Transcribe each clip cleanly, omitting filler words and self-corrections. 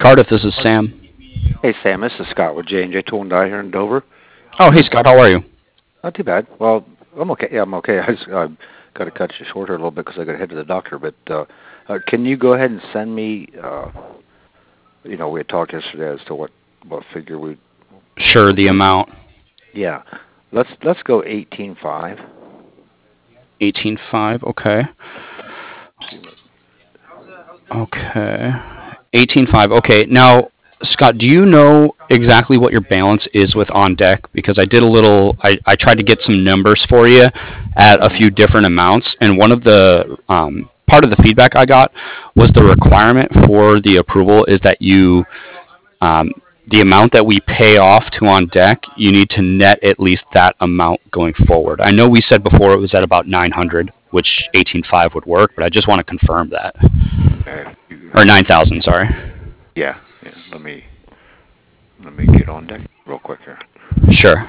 Cardiff. This is Sam. Hey Sam, this is Scott with J&J Tool and Die here in Dover. Oh, hey Scott, how are you? Not too bad. Well, I'm okay. Yeah, I'm okay. I got to cut you short here a little bit because I got to head to the doctor. But can you go ahead and send me? We had talked yesterday as to what figure we. Sure, the amount. Yeah, let's go 18.5. 18.5. Okay. Okay. 18.5. Okay. Now, Scott, do you know exactly what your balance is with On Deck? Because I did a little. I tried to get some numbers for you at a few different amounts, and one of the part of the feedback I got was the requirement for the approval is that you the amount that we pay off to On Deck, you need to net at least that amount going forward. I know we said before it was at about 900, which 18.5 would work, but I just want to confirm that. Or 9,000, sorry. Yeah. Let me get On Deck real quick here. Sure.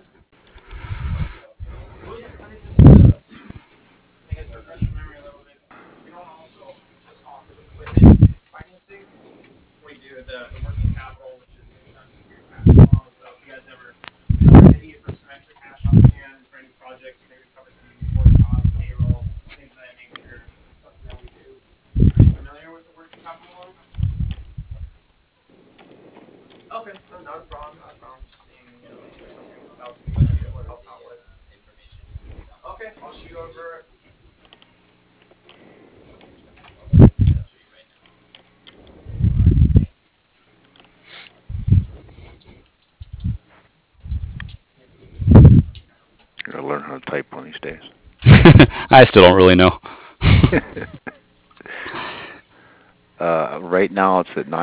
You're gonna learn how to type one of these days. I still don't really know. Right now it's at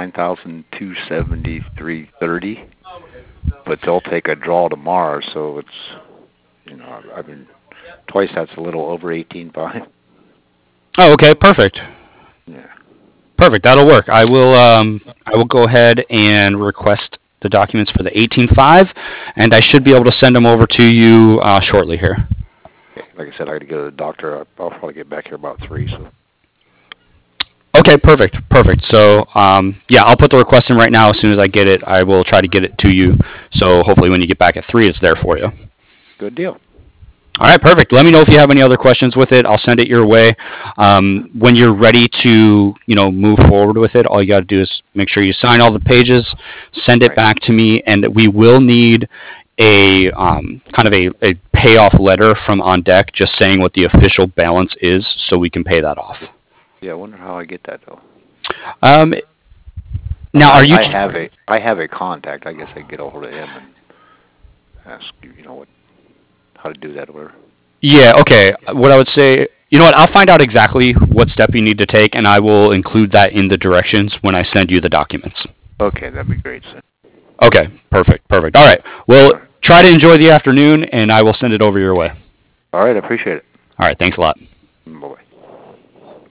9,273.30, but they'll take a draw tomorrow, so it's I mean twice that's a little over 18.5. Oh, okay, perfect. Yeah. Perfect. That'll work. I will go ahead and request the documents for the 18.5, and I should be able to send them over to you shortly here. Okay. Like I said, I got to go to the doctor. I'll probably get back here about 3. So. Okay, perfect. So, yeah, I'll put the request in right now. As soon as I get it, I will try to get it to you. So hopefully when you get back at 3, it's there for you. Good deal. All right, perfect. Let me know if you have any other questions with it. I'll send it your way. When you're ready to, move forward with it, all you got to do is make sure you sign all the pages, send it back to me, and we will need a kind of a payoff letter from On Deck just saying what the official balance is so we can pay that off. Yeah, I wonder how I get that though. Now, are you? I have a contact. I guess I get a hold of him and ask how to do that or whatever. Yeah. Okay. What I would say, I'll find out exactly what step you need to take, and I will include that in the directions when I send you the documents. Okay, that'd be great, sir. Okay. Perfect. All right. Well, try to enjoy the afternoon, and I will send it over your way. All right. I appreciate it. All right. Thanks a lot. Bye-bye.